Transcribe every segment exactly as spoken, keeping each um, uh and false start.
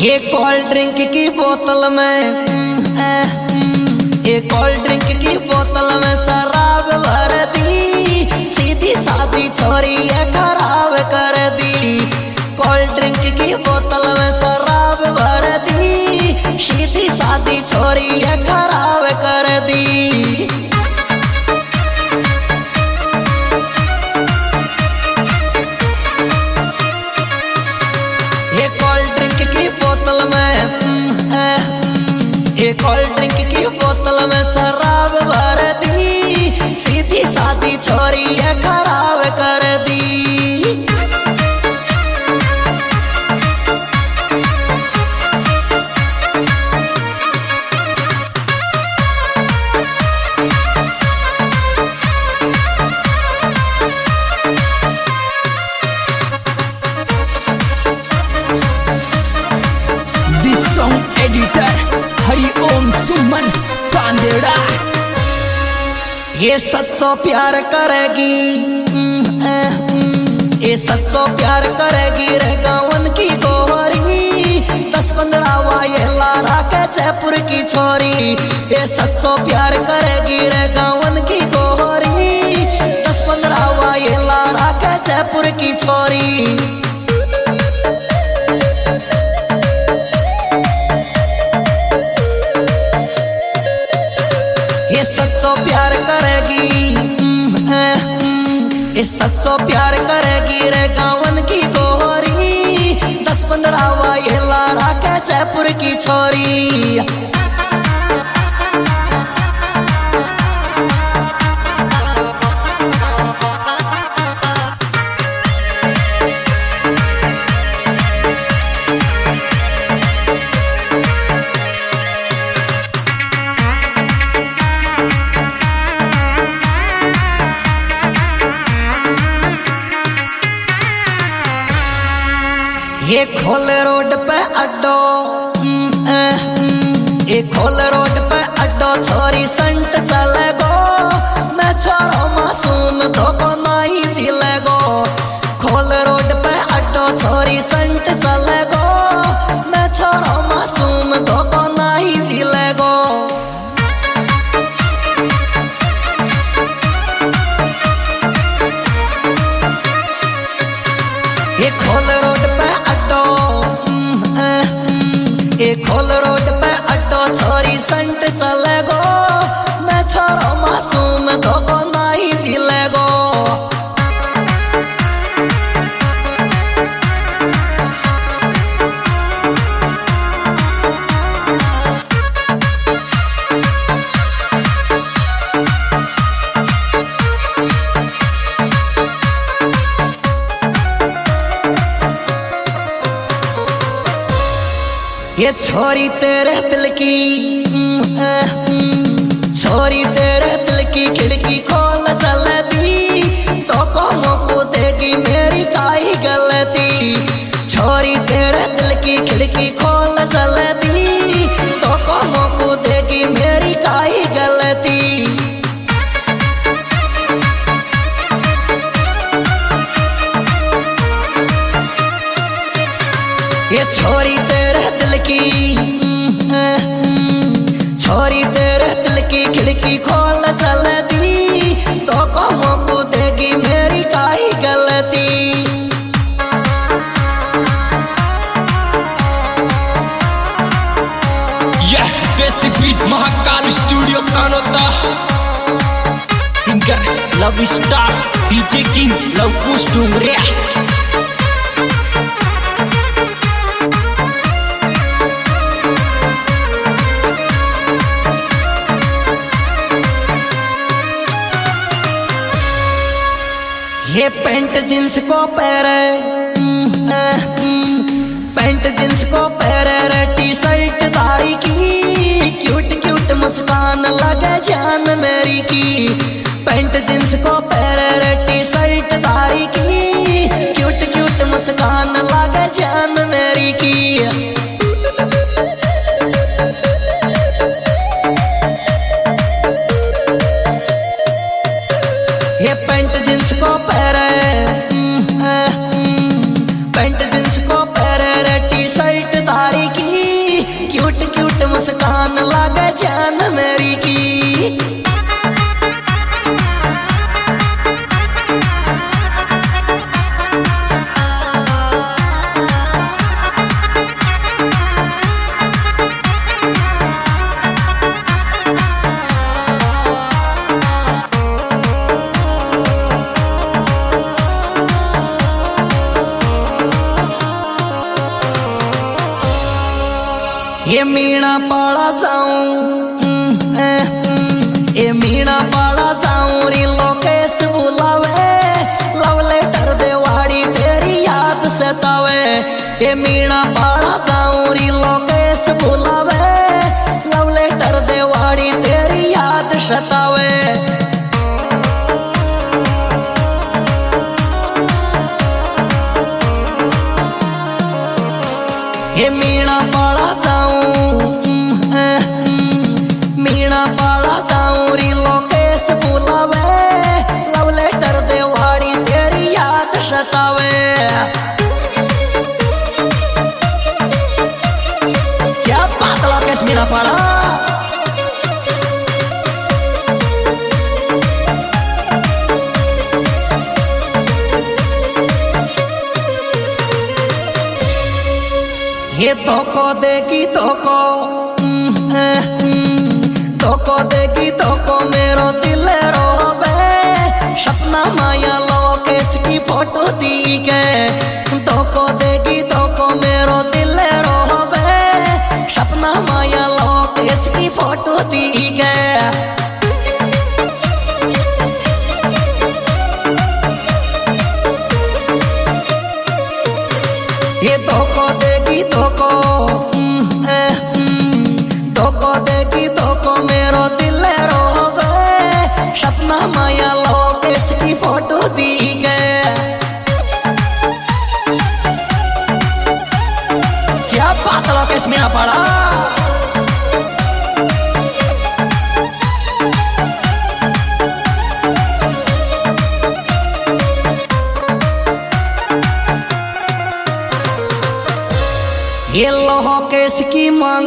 ये cold drink की बोतल में ये कोल्ड ड्रिंक की बोतल में शराब भर दी, सीधी सादी छोरी ये खराब कर दी। कोल्ड ड्रिंक की बोतल में शराब भर दी, सीधी सादी छोरी ये खराब कर दी। ये कोल्ड ड्रिंक की बोतल में ये कोल्ड ड्रिंक की बोतल में शराब भर दी, सीधी सादी छोरी ये खराब कर दी। This song editor Hari Om Suman Sandera. ये सच्चो प्यार करेगी, ये सच्चो प्यार करेगी रे गावन की गोहरी, दस पंद्रह वाये लारा के जयपुर की छोरी। ये सच्चो प्यार करेगी रे गावन की गोहरी, दस पंद्रह वाये लारा के जयपुर की छोरी। ये सच्चो प्यार करेगी, ये सच्चो प्यार करेगी रे गावन की गोहरी, दस पंद्रह वाये लारा के जयपुर की छोरी। ये खोल रोड पे अड्डो, ये खोल रोड पे अड्डो छोरी संट चले गो, मैं छोरो मासूम धोको नाई झीले गो। खोल रोड पे अड्डो छोरी संट चले गो, मैं छोरो मासूम धोको नाई झीले गो। ये खोल रोड पे अड्डो, ये खोल रोड पे अड्डो छोरी संट चले गो, मैं छोरो मासूम धोको नाई झीले गो। ये छोरी तेरे दिल की, छोरी तेरे दिल की खिड़की खोल चल दी, तो को मोको देगी मेरी काई गलती। छोरी तेरे दिल की खिड़की खोल चल दी, तो को मोको देगी मेरी काई गलती। ये छोरी तेरे दिल की, छोरी तेरे दिल की खिड़की खोल चल दी, तो को मोको देगी मेरी काई गलती। यह देसी beat Mahakal studio Kanota, singer love star DJ king Luv Kush Dumaria. ये पेंट जींस को पहरे, पेंट जींस को पहरे रे टी शर्ट धारी की, क्यूट क्यूट मुस्कान लगे जान मेरी की। पेंट जींस को पहरे रे टी शर्ट धारी की, क्यूट क्यूट मुस्कान लगे जान मेरी की। ये पेंट जींस को पहरे, पेंट जींस को पहरे रे टी शर्ट धारी की, मीणा पाड़ा जाऊं ए मीणा पाड़ा जाऊं री लोकेश बुलावे लव लेटर देवाड़ी तेरी याद सतावे ए मीणा पाड़ा जाऊं री लोकेश बुलावे लव लेटर देवाड़ी तेरी याद सतावे ए मीणा पाड़ा जाऊं मीणा पाड़ा जाऊं री लोकेश बुलावे लव लेटर देवाड़ी तेरी याद सतावे क्या बात लोकेश मीणा पाड़ा ये धोखो देगी धोखो धोखो देगी धोखो मेरो दिल रोवे सपना माया लोकेश की फोटो दी के धोखो देगी धोखो मेरो दिल रोवे सपना माया लोकेश की फोटो दी के ये धोखो देगी धोखो धोखो देगी धोखो मेरो दिल रोवे सपना माया लोकेश की फोटो दी के क्या बात लोकेश मीणा पाड़ा ये लोहो केस की मांग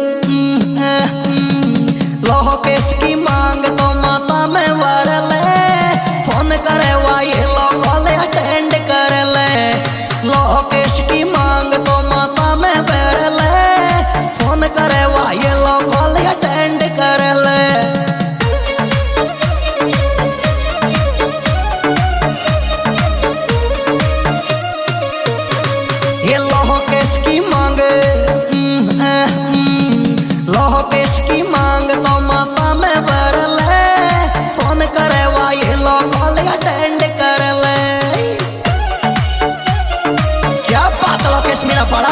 लोहो केस की मांग तो माता में वर ले फोन करे वा ये लो कॉल अटेंड कर ले लोहो केस की मांग तो माता में वर ले फोन करे वा ये लो कॉल अटेंड कर ले ये लोहो केस की मांग लोहो केस की मांग तो माता में वर ले फोन करे वा ये लो कॉल अटेंड कर ले क्या बात लोकेश मीणा पाड़ा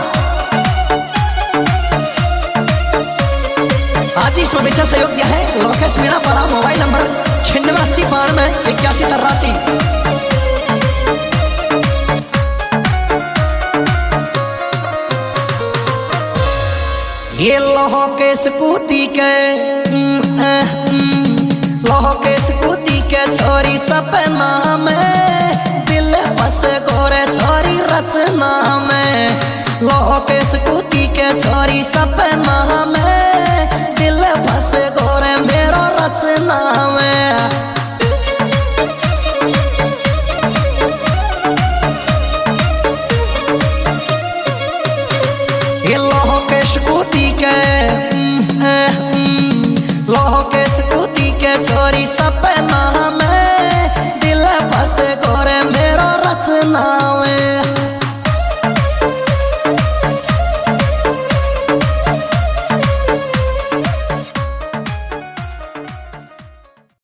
आज इसमें विशेष सहयोग दिया है लोकेश मीणा पाड़ा मोबाइल नंबर छिन्नवे अस्सी बानवे इक्यासी तिरासी ये लोहो केस कूदी के लोहो केस कूदी के छोरी सपना में दिल बस गोरे छोरी रचना में लोहो केस कूदी के छोरी सपना में दिल बस गोरे मेरो रचना में ये लोहो केस कूदी के लोहो केस कूदी के छोरी सपना